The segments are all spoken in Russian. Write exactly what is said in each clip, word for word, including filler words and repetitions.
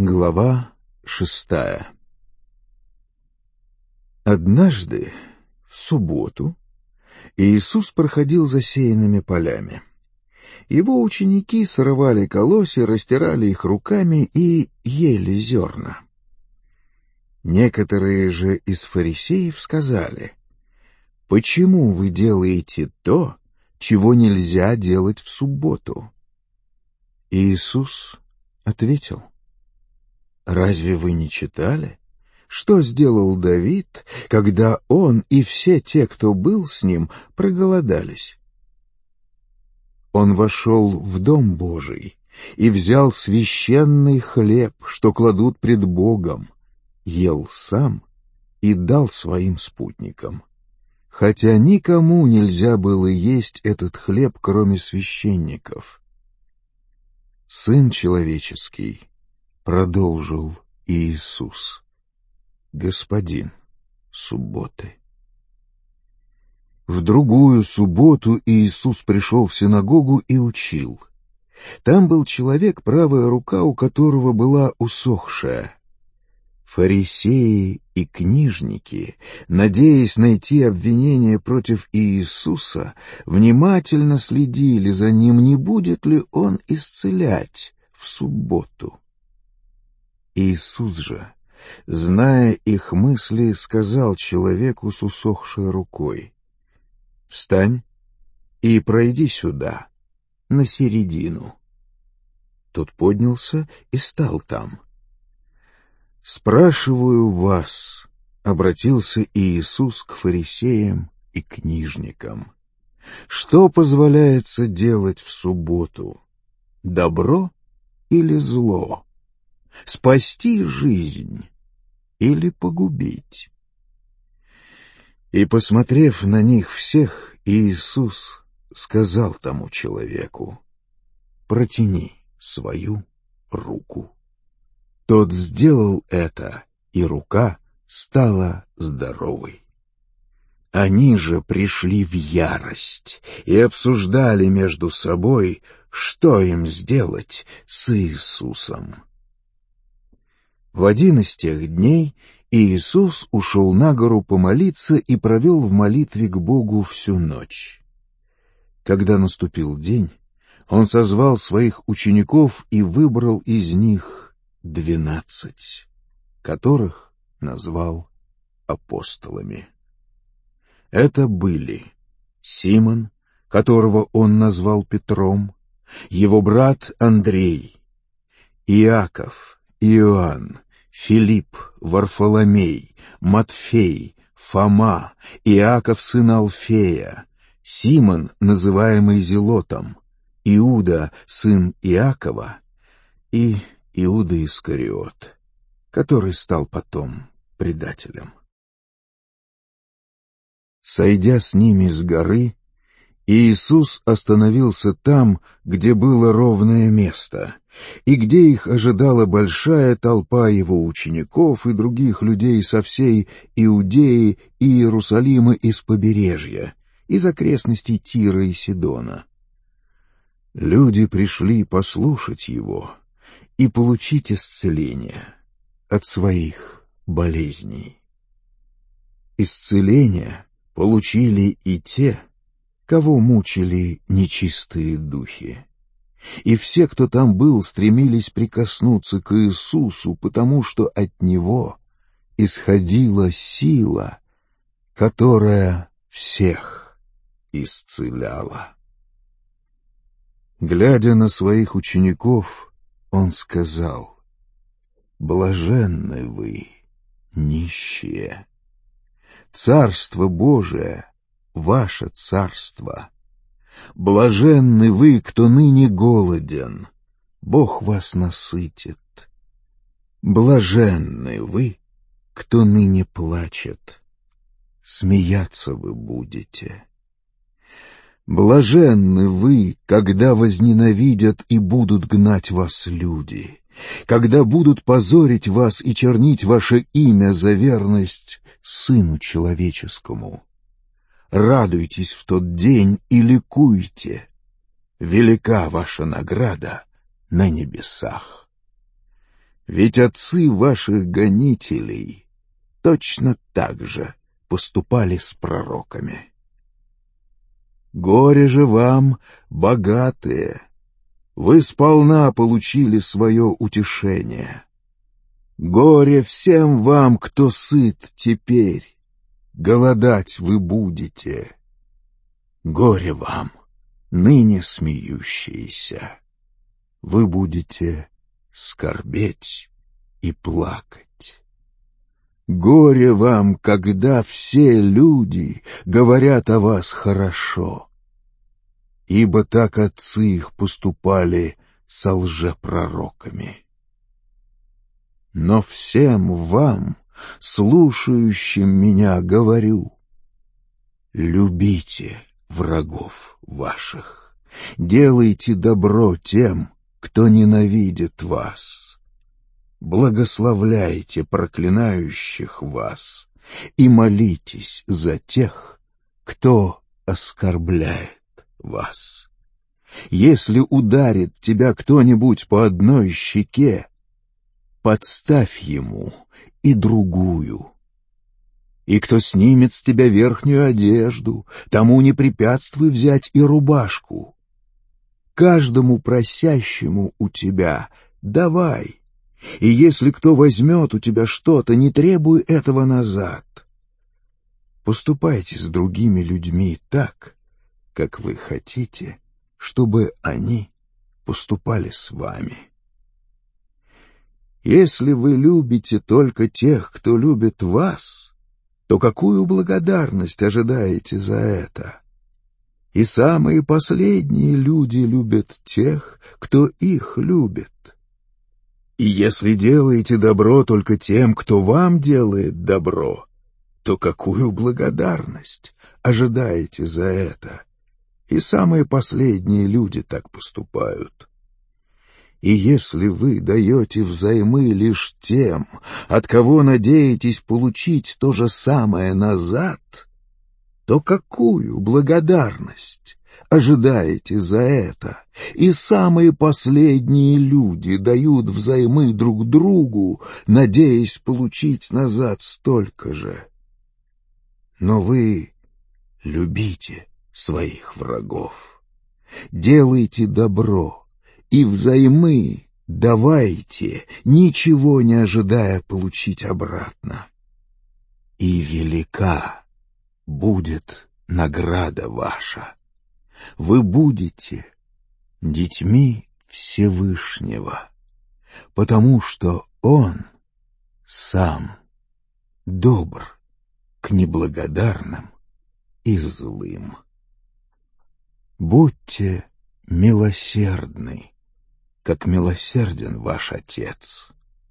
Глава шестая. Однажды, в субботу, Иисус проходил засеянными полями. Его ученики срывали колосья, растирали их руками и ели зерна. Некоторые же из фарисеев сказали: «Почему вы делаете то, чего нельзя делать в субботу?» Иисус ответил: «Разве вы не читали, что сделал Давид, когда он и все те, кто был с ним, проголодались? Он вошел в дом Божий и взял священный хлеб, что кладут пред Богом, ел сам и дал своим спутникам, хотя никому нельзя было есть этот хлеб, кроме священников. Сын человеческий, — продолжил Иисус, — Господин субботы». В другую субботу Иисус пришел в синагогу и учил. Там был человек, правая рука у которого была усохшая. Фарисеи и книжники, надеясь найти обвинение против Иисуса, внимательно следили за ним, не будет ли он исцелять в субботу. Иисус же, зная их мысли, сказал человеку с усохшей рукой: «Встань и пройди сюда, на середину». Тот поднялся и стал там. «Спрашиваю вас», — обратился Иисус к фарисеям и книжникам, «что позволяется делать в субботу, добро или зло? Спасти жизнь или погубить?» И, посмотрев на них всех, Иисус сказал тому человеку: «Протяни свою руку». Тот сделал это, и рука стала здоровой. Они же пришли в ярость и обсуждали между собой, что им сделать с Иисусом. В один из тех дней Иисус ушел на гору помолиться и провел в молитве к Богу всю ночь. Когда наступил день, Он созвал своих учеников и выбрал из них двенадцать, которых назвал апостолами. Это были Симон, которого Он назвал Петром, его брат Андрей, Иаков, Иоанн, Филипп, Варфоломей, Матфей, Фома, Иаков сын Алфея, Симон, называемый Зелотом, Иуда, сын Иакова, и Иуда Искариот, который стал потом предателем. Сойдя с ними с горы, Иисус остановился там, где было ровное место, и где их ожидала большая толпа его учеников и других людей со всей Иудеи и Иерусалима из побережья, из окрестностей Тира и Сидона. Люди пришли послушать его и получить исцеление от своих болезней. Исцеление получили и те, кого мучили нечистые духи. И все, кто там был, стремились прикоснуться к Иисусу, потому что от Него исходила сила, которая всех исцеляла. Глядя на своих учеников, Он сказал: «Блаженны вы, нищие! Царство Божие — ваше царство. Блаженны вы, кто ныне голоден, Бог вас насытит. Блаженны вы, кто ныне плачет, смеяться вы будете. Блаженны вы, когда возненавидят и будут гнать вас люди, когда будут позорить вас и чернить ваше имя за верность Сыну Человеческому. Радуйтесь в тот день и ликуйте, велика ваша награда на небесах. Ведь отцы ваших гонителей точно так же поступали с пророками. Горе же вам, богатые! Вы сполна получили свое утешение. Горе всем вам, кто сыт теперь, голодать вы будете. Горе вам, ныне смеющиеся, вы будете скорбеть и плакать. Горе вам, когда все люди говорят о вас хорошо, ибо так отцы их поступали со лжепророками. Но всем вам, слушающим меня, говорю: любите врагов ваших, делайте добро тем, кто ненавидит вас, благословляйте проклинающих вас и молитесь за тех, кто оскорбляет вас. Если ударит тебя кто-нибудь по одной щеке, подставь ему и другую. И кто снимет с тебя верхнюю одежду, тому не препятствуй взять и рубашку. Каждому просящему у тебя давай, и если кто возьмет у тебя что-то, не требуй этого назад. Поступайте с другими людьми так, как вы хотите, чтобы они поступали с вами. Если вы любите только тех, кто любит вас, то какую благодарность ожидаете за это? И самые последние люди любят тех, кто их любит. И если делаете добро только тем, кто вам делает добро, то какую благодарность ожидаете за это? И самые последние люди так поступают. И если вы даете взаймы лишь тем, от кого надеетесь получить то же самое назад, то какую благодарность ожидаете за это? И самые последние люди дают взаймы друг другу, надеясь получить назад столько же. Но вы любите своих врагов, делайте добро, и взаймы давайте, ничего не ожидая получить обратно. И велика будет награда ваша. Вы будете детьми Всевышнего, потому что Он сам добр к неблагодарным и злым. Будьте милосердны, как милосерден ваш Отец.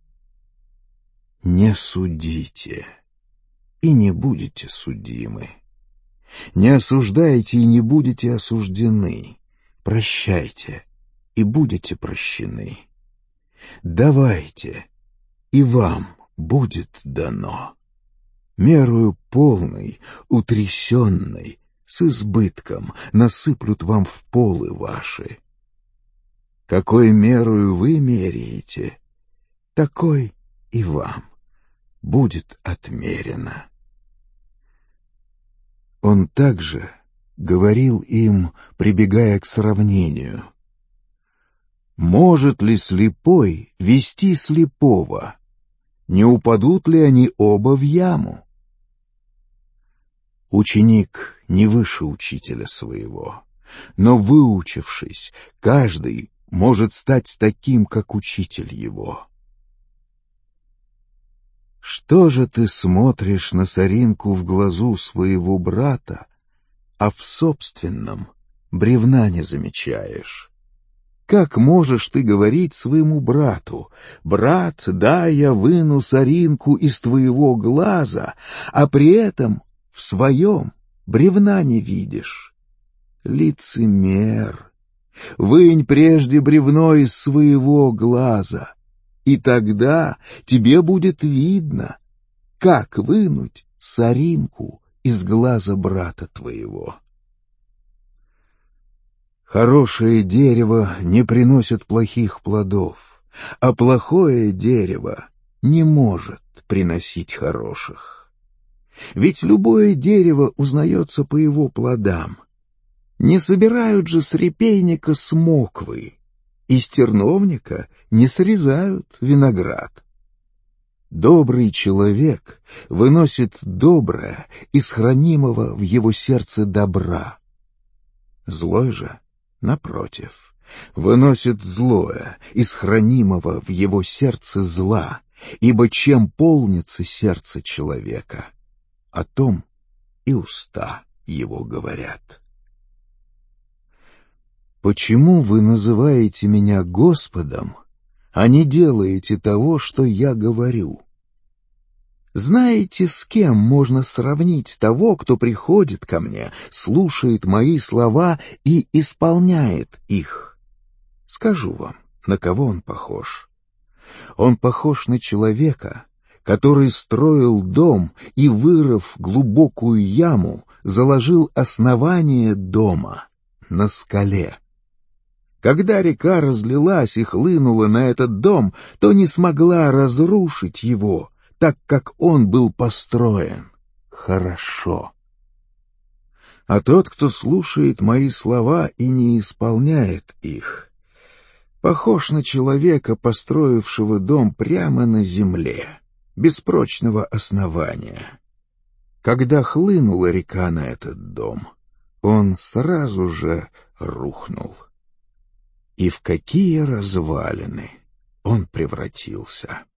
Не судите, и не будете судимы. Не осуждайте, и не будете осуждены. Прощайте, и будете прощены. Давайте, и вам будет дано. Мерою полной, утрясенной, с избытком насыплют вам в полы ваши. Какой мерою вы меряете, такой и вам будет отмерено. Он также говорил им, прибегая к сравнению: может ли слепой вести слепого? Не упадут ли они оба в яму? Ученик не выше учителя своего, но, выучившись, каждый может стать таким, как учитель его. Что же ты смотришь на соринку в глазу своего брата, а в собственном бревна не замечаешь? Как можешь ты говорить своему брату: «Брат, да, я выну соринку из твоего глаза», а при этом в своем бревна не видишь? Лицемер! Вынь прежде бревно из своего глаза, и тогда тебе будет видно, как вынуть соринку из глаза брата твоего. Хорошее дерево не приносит плохих плодов, а плохое дерево не может приносить хороших. Ведь любое дерево узнается по его плодам. Не собирают же с репейника смоквы, из терновника не срезают виноград. Добрый человек выносит доброе из хранимого в его сердце добра. Злой же, напротив, выносит злое из хранимого в его сердце зла, ибо чем полнится сердце человека, о том и уста его говорят. Почему вы называете меня Господом, а не делаете того, что я говорю? Знаете, с кем можно сравнить того, кто приходит ко мне, слушает мои слова и исполняет их? Скажу вам, на кого он похож. Он похож на человека, который строил дом и, вырыв глубокую яму, заложил основание дома на скале. Когда река разлилась и хлынула на этот дом, то не смогла разрушить его, так как он был построен хорошо. А тот, кто слушает мои слова и не исполняет их, похож на человека, построившего дом прямо на земле, без прочного основания. Когда хлынула река на этот дом, он сразу же рухнул. И в какие развалины он превратился!